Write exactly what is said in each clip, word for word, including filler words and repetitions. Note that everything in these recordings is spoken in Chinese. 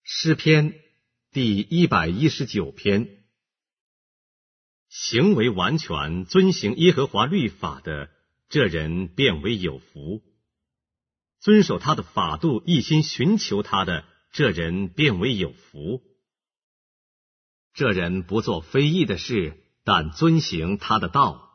诗篇第一百一十九篇。行为完全，遵行耶和华律法的，这人便为有福；遵守他的法度，一心寻求他的，这人便为有福。这人不做非义的事，但遵行他的道。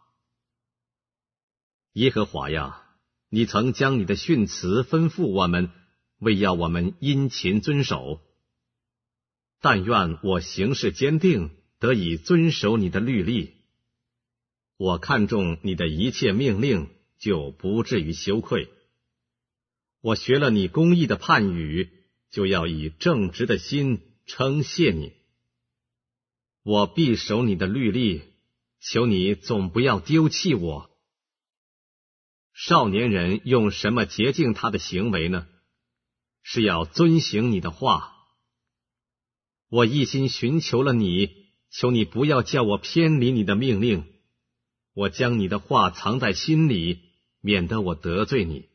耶和华呀，你曾将你的训词吩咐我们，为要我们殷勤遵守。但愿我行事坚定，得以遵守你的律例。我看重你的一切命令，就不至于羞愧。我学了你公义的判语，就要以正直的心称谢你。我必守你的律例，求你总不要丢弃我。少年人用什么洁净他的行为呢？是要遵行你的话。我一心寻求了你，求你不要叫我偏离你的命令。我将你的话藏在心里，免得我得罪你。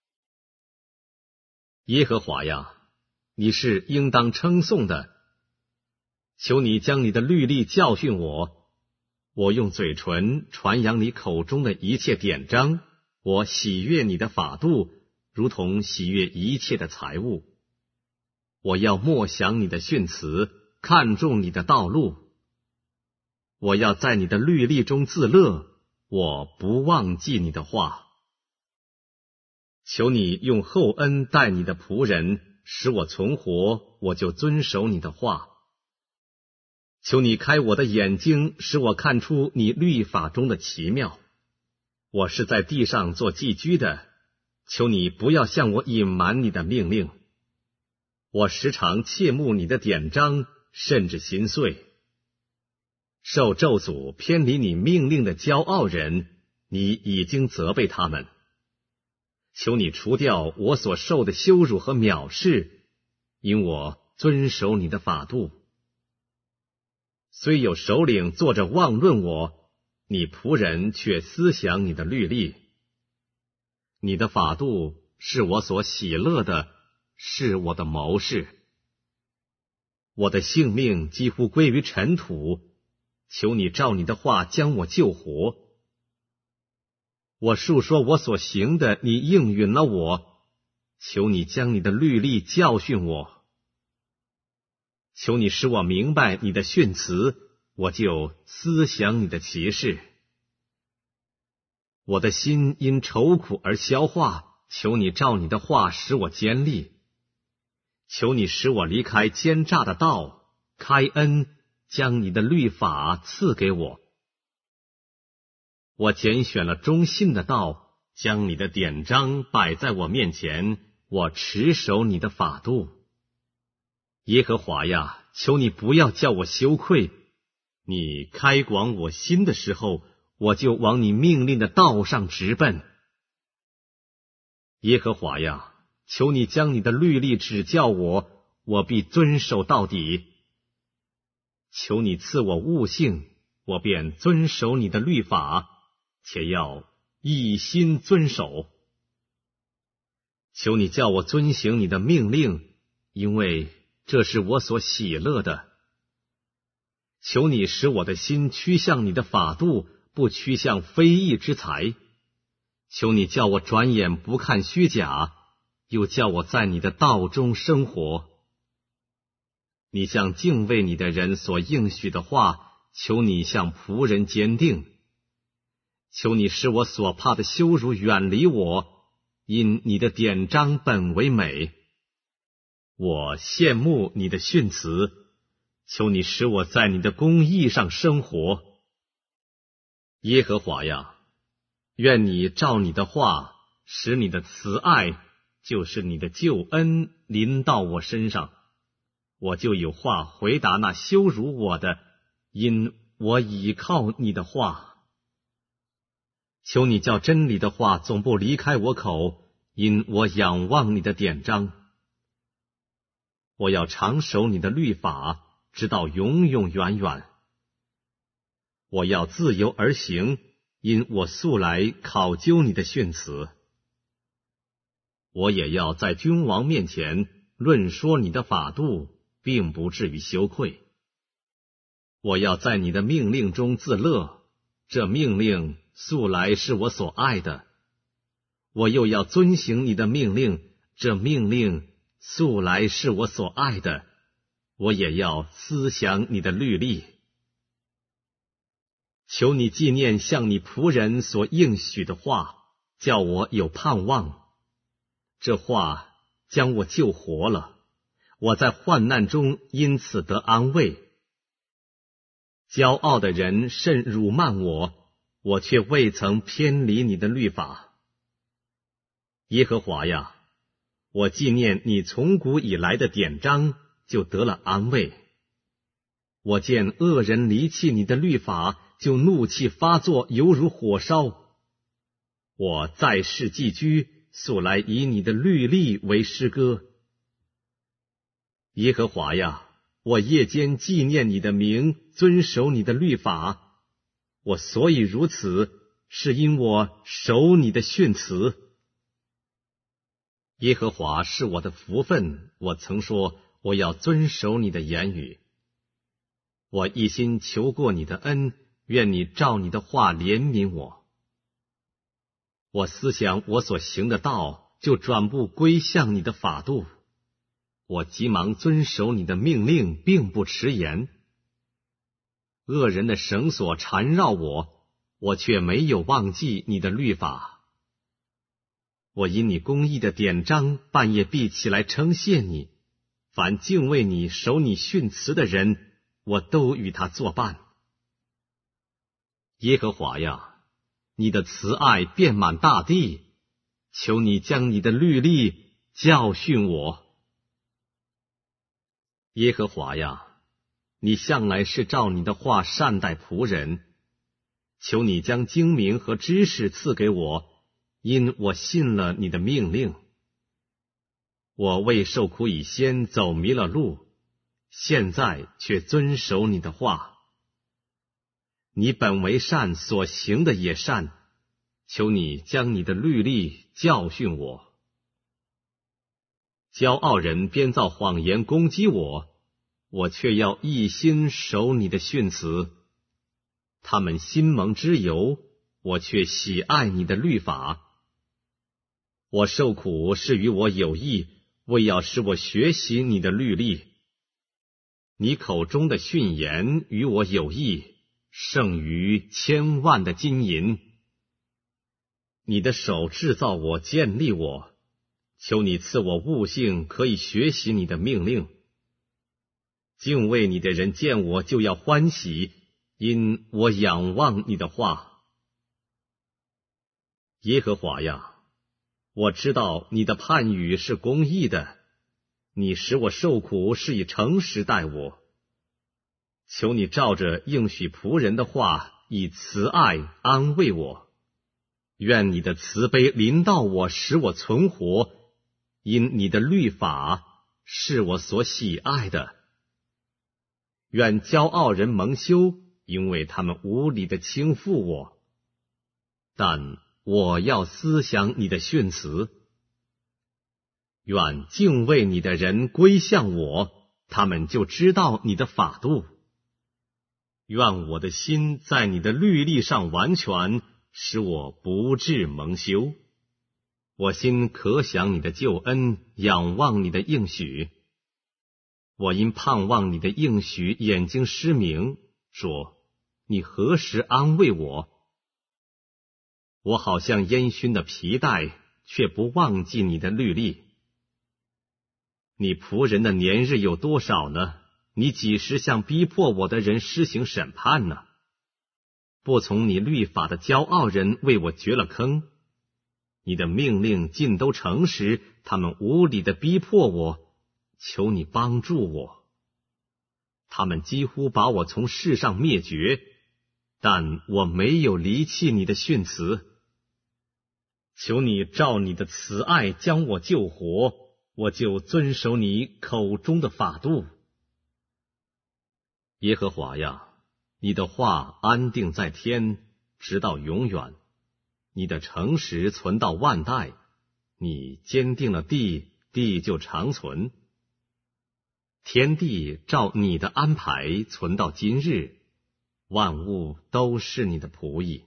耶和华呀，你是应当称颂的。求你将你的律例教训我，我用嘴唇传扬你口中的一切典章。我喜悦你的法度，如同喜悦一切的财物。我要默想你的训词，看重你的道路。我要在你的律例中自乐，我不忘记你的话。求你用厚恩待你的仆人，使我存活，我就遵守你的话。求你开我的眼睛，使我看出你律法中的奇妙。我是在地上做寄居的，求你不要向我隐瞒你的命令。我时常切慕你的典章，甚至心碎。受咒诅偏离你命令的骄傲人，你已经责备他们。求你除掉我所受的羞辱和藐视，因我遵守你的法度。虽有首领坐着妄论我，你仆人却思想你的律例。你的法度是我所喜乐的，是我的谋士。我的性命几乎归于尘土，求你照你的话将我救活。我述说我所行的，你应允了我，求你将你的律例教训我。求你使我明白你的训词，我就思想你的奇事。我的心因愁苦而消化，求你照你的话使我坚立。求你使我离开奸诈的道，开恩，将你的律法赐给我。我拣选了忠信的道，将你的典章摆在我面前，我持守你的法度。耶和华呀，求你不要叫我羞愧。你开广我心的时候，我就往你命令的道上直奔。耶和华呀，求你将你的律例指教我，我必遵守到底。求你赐我悟性，我便遵守你的律法，且要一心遵守。求你叫我遵行你的命令，因为这是我所喜乐的。求你使我的心趋向你的法度，不趋向非义之财。求你叫我转眼不看虚假，又叫我在你的道中生活。你向敬畏你的人所应许的话，求你向仆人坚定。求你使我所怕的羞辱远离我，因你的典章本为美。我羡慕你的训词，求你使我在你的公义上生活。耶和华呀，愿你照你的话，使你的慈爱，就是你的救恩，临到我身上，我就有话回答那羞辱我的，因我倚靠你的话。求你叫真理的话总不离开我口，因我仰望你的典章。我要常守你的律法，直到永永远远。我要自由而行，因我素来考究你的训词。我也要在君王面前论说你的法度， 并不至于羞愧。我要在你的命令中自乐，这命令素来是我所爱的。我又要遵行你的命令，这命令素来是我所爱的。我也要思想你的律例。求你纪念向你仆人所应许的话，叫我有盼望。这话将我救活了，我在患难中因此得安慰。骄傲的人甚辱慢我，我却未曾偏离你的律法。耶和华呀，我纪念你从古以来的典章，就得了安慰。我见恶人离弃你的律法，就怒气发作，犹如火烧。我在世寄居，素来以你的律例为诗歌。耶和华呀，我夜间纪念你的名，遵守你的律法。我所以如此，是因我守你的训词。耶和华是我的福分，我曾说我要遵守你的言语。我一心求过你的恩，愿你照你的话怜悯我。我思想我所行的道，就转步归向你的法度。我急忙遵守你的命令，并不迟延。恶人的绳索缠绕我，我却没有忘记你的律法。我因你公义的典章，半夜必起来称谢你。凡敬畏你、守你训词的人，我都与他作伴。耶和华呀，你的慈爱遍满大地，求你将你的律例教训我。耶和华呀，你向来是照你的话善待仆人，求你将精明和知识赐给我，因我信了你的命令。我为受苦以先走迷了路，现在却遵守你的话。你本为善，所行的也善，求你将你的律例教训我。骄傲人编造谎言攻击我，我却要一心守你的训词。他们心蒙脂油，我却喜爱你的律法。我受苦是与我有益，为要使我学习你的律例。你口中的训言与我有益，胜于千万的金银。你的手制造我，建立我，求你赐我悟性，可以学习你的命令。敬畏你的人见我就要欢喜，因我仰望你的话。耶和华呀，我知道你的判语是公义的，你使我受苦是以诚实待我。求你照着应许仆人的话，以慈爱安慰我。愿你的慈悲临到我，使我存活，因你的律法是我所喜爱的。愿骄傲人蒙羞，因为他们无理的轻负我。但我要思想你的训词。愿敬畏你的人归向我，他们就知道你的法度。愿我的心在你的律例上完全，使我不致蒙羞。我心可想你的救恩，仰望你的应许。我因盼望你的应许，眼睛失明，说：你何时安慰我？我好像烟熏的皮带，却不忘记你的律例。你仆人的年日有多少呢？你几时向逼迫我的人施行审判呢？不从你律法的骄傲人为我掘了坑。你的命令尽都诚实，他们无理的逼迫我，求你帮助我。他们几乎把我从世上灭绝，但我没有离弃你的训词。求你照你的慈爱将我救活，我就遵守你口中的法度。耶和华呀，你的话安定在天，直到永远。你的诚实存到万代，你坚定了地，地就长存。 天地照你的安排存到今日，万物都是你的仆役。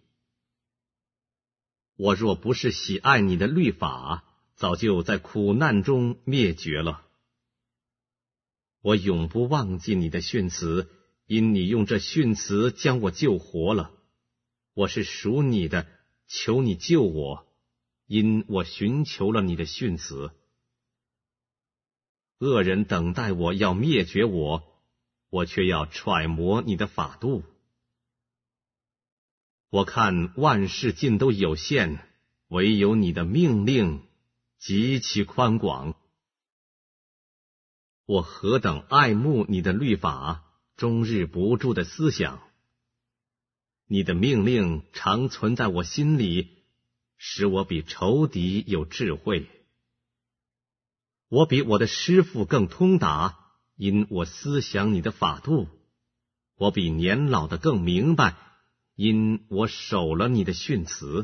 我若不是喜爱你的律法，早就在苦难中灭绝了。我永不忘记你的训词，因你用这训词将我救活了。我是属你的，求你救我，因我寻求了你的训词。恶人等待我要灭绝我，我却要揣摩你的法度。我看万事尽都有限，唯有你的命令极其宽广。我何等爱慕你的律法，终日不住的思想。你的命令常存在我心里，使我比仇敌有智慧。我比我的师父更通达，因我思想你的法度。我比年老的更明白，因我守了你的训词。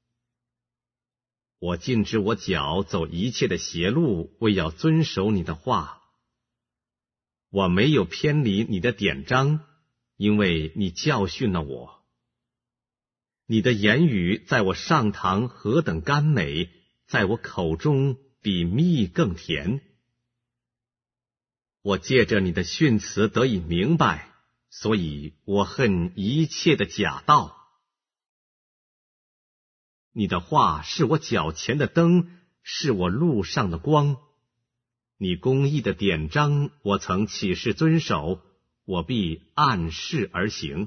我禁止我脚走一切的邪路，为要遵守你的话。我没有偏离你的典章，因为你教训了我。你的言语在我上膛何等甘美，在我口中比蜜更甜。我借着你的训词得以明白，所以我恨一切的假道。你的话是我脚前的灯，是我路上的光。你公义的典章，我曾起誓遵守，我必按事而行。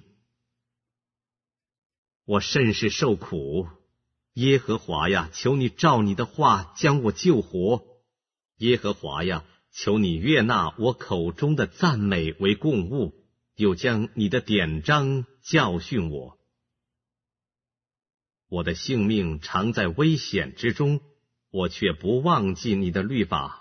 我甚是受苦，耶和华呀，求你照你的话将我救活。耶和华呀，求你悦纳我口中的赞美为供物，又将你的典章教训我。我的性命常在危险之中，我却不忘记你的律法。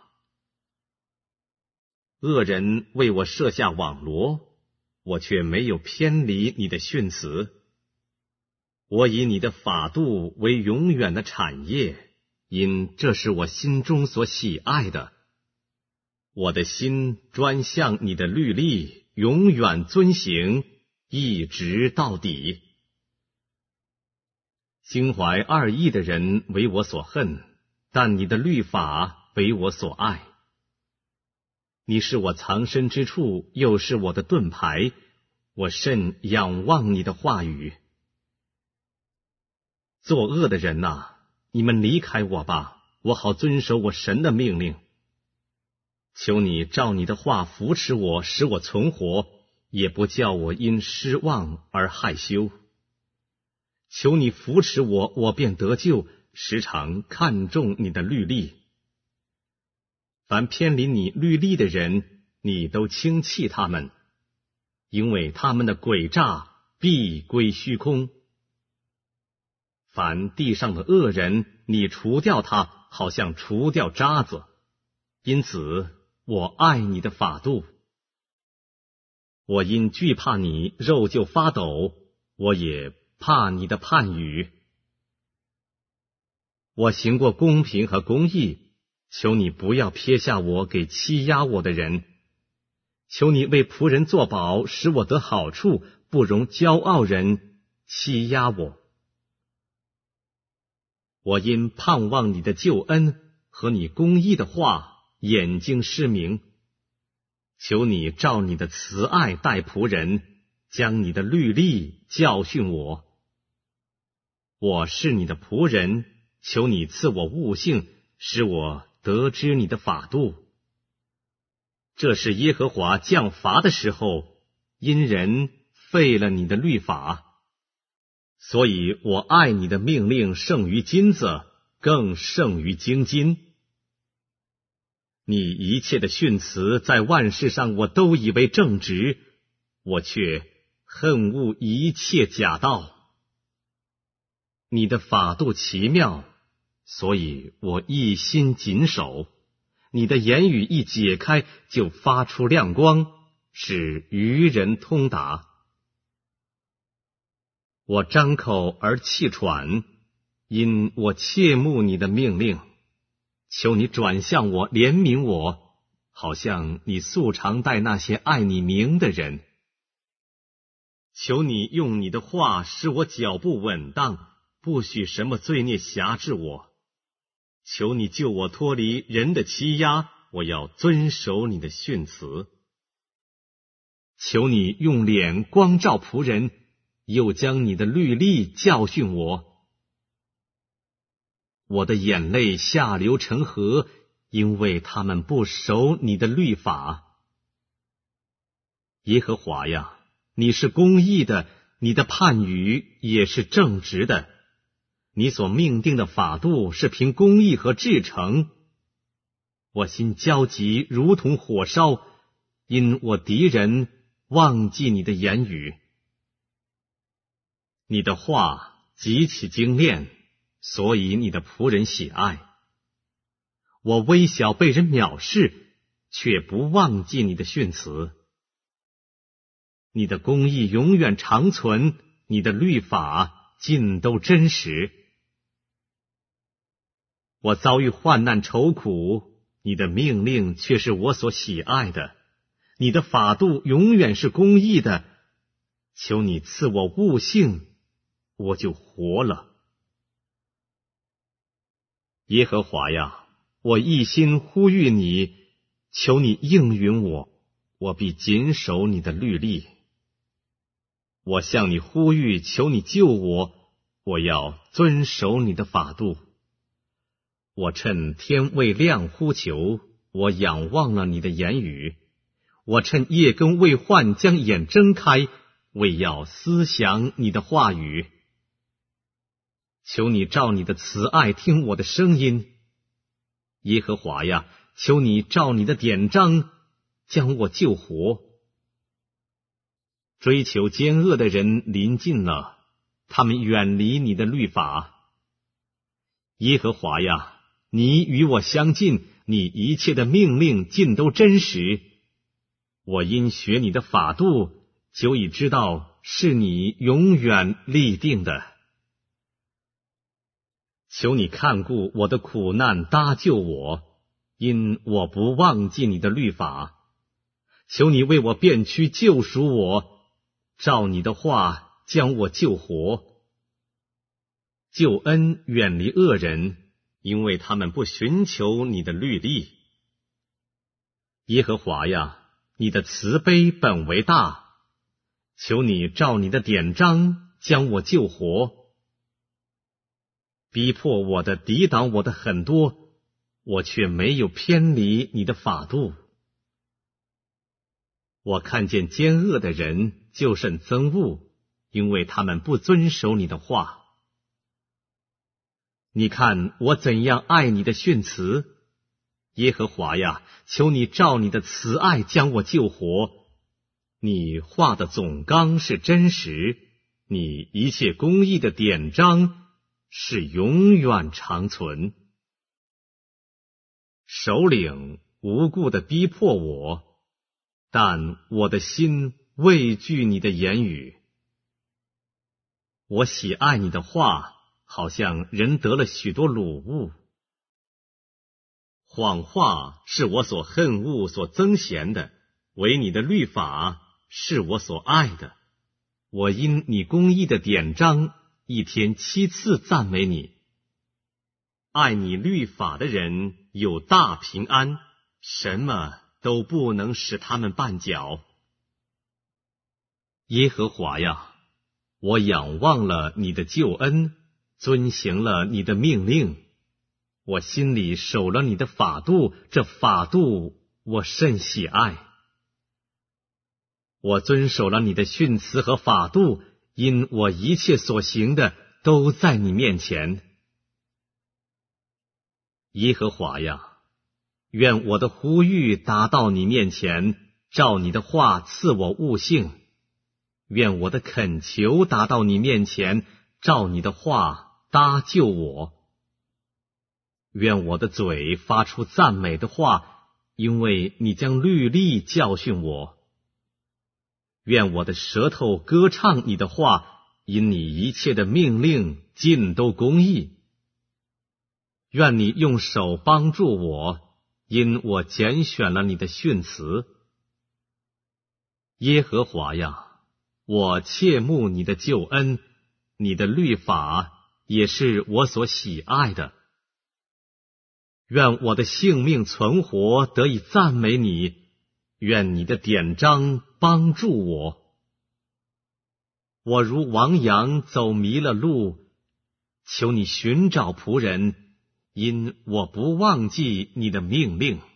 恶人为我设下网罗，我却没有偏离你的训词。我以你的法度为永远的产业，因这是我心中所喜爱的。我的心专向你的律例，永远遵行，一直到底。心怀二意的人为我所恨，但你的律法为我所爱。你是我藏身之处，又是我的盾牌，我甚仰望你的话语。作恶的人哪，你们离开我吧，我好遵守我神的命令。求你照你的话扶持我，使我存活，也不叫我因失望而害羞。求你扶持我，我便得救，时常看重你的律例。凡偏离你律例的人，你都轻弃他们，因为他们的诡诈必归虚空。凡地上的恶人，你除掉他，好像除掉渣子。因此，我爱你的法度。我因惧怕你，肉就发抖，我也怕你的判语。我行过公平和公义，求你不要撇下我给欺压我的人。求你为仆人作保，使我得好处，不容骄傲人欺压我。我因盼望你的救恩和你公义的话，眼睛失明。求你照你的慈爱待仆人，将你的律例教训我。我是你的仆人，求你赐我悟性，使我得知你的法度。这是耶和华降罚的时候，因人废了你的律法。所以我爱你的命令胜于金子，更胜于精金。你一切的训词在万事上我都以为正直，我却恨恶一切假道。你的法度奇妙，所以我一心谨守。你的言语一解开，就发出亮光，使愚人通达。我张口而气喘，因我切慕你的命令。求你转向我，怜悯我， 好像你素常待那些爱你名的人。求你用你的话使我脚步稳当，不许什么罪孽辖制我。求你救我脱离人的欺压，我要遵守你的训词。求你用脸光照仆人，又将你的律例教训我。我的眼泪下流成河，因为他们不守你的律法。耶和华呀，你是公义的，你的判语也是正直的。你所命定的法度是凭公义和至诚。我心焦急如同火烧，因我敌人忘记你的言语。你的话极其精炼，所以你的仆人喜爱。我微小被人藐视，却不忘记你的训词。你的公义永远长存，你的律法尽都真实。我遭遇患难愁苦，你的命令却是我所喜爱的。你的法度永远是公义的。求你赐我悟性，我就活了。耶和华呀，我一心呼吁你，求你应允我，我必谨守你的律例。我向你呼吁，求你救我，我要遵守你的法度。我趁天未亮呼求，我仰望了你的言语。我趁夜更未换将眼睁开，为要思想你的话语。求你照你的慈爱听我的声音。耶和华呀，求你照你的典章将我救活。追求奸恶的人临近了，他们远离你的律法。耶和华呀，你与我相近，你一切的命令尽都真实。我因学你的法度，久已知道是你永远立定的。求你看顾我的苦难，搭救我，因我不忘记你的律法。求你为我辨屈救赎我，照你的话将我救活。救恩远离恶人，因为他们不寻求你的律例。耶和华呀，你的慈悲本为大，求你照你的典章将我救活。逼迫我的抵挡我的很多，我却没有偏离你的法度。我看见奸恶的人就甚憎恶，因为他们不遵守你的话。你看我怎样爱你的训词，耶和华呀，求你照你的慈爱将我救活。你画的总纲是真实，你一切公义的典章是永远长存。首领无故的逼迫我，但我的心畏惧你的言语。我喜爱你的话，好像人得了许多掳物。谎话是我所恨恶所憎嫌的，唯你的律法是我所爱的。我因你公义的典章，一天七次赞美你。爱你律法的人有大平安，什么都不能使他们绊脚。耶和华呀，我仰望了你的救恩，遵行了你的命令。我心里守了你的法度，这法度我甚喜爱。我遵守了你的训词和法度，因我一切所行的都在你面前。耶和华呀，愿我的呼吁达到你面前，照你的话赐我悟性。愿我的恳求达到你面前，照你的话搭救我。愿我的嘴发出赞美的话，因为你将律例教训我。愿我的舌头歌唱你的话，因你一切的命令尽都公义。愿你用手帮助我， 因我拣选了你的训词。耶和华呀，我切慕你的救恩，你的律法也是我所喜爱的。愿我的性命存活得以赞美你，愿你的典章帮助我。我如亡羊走迷了路，求你寻找仆人，因我不忘记你的命令。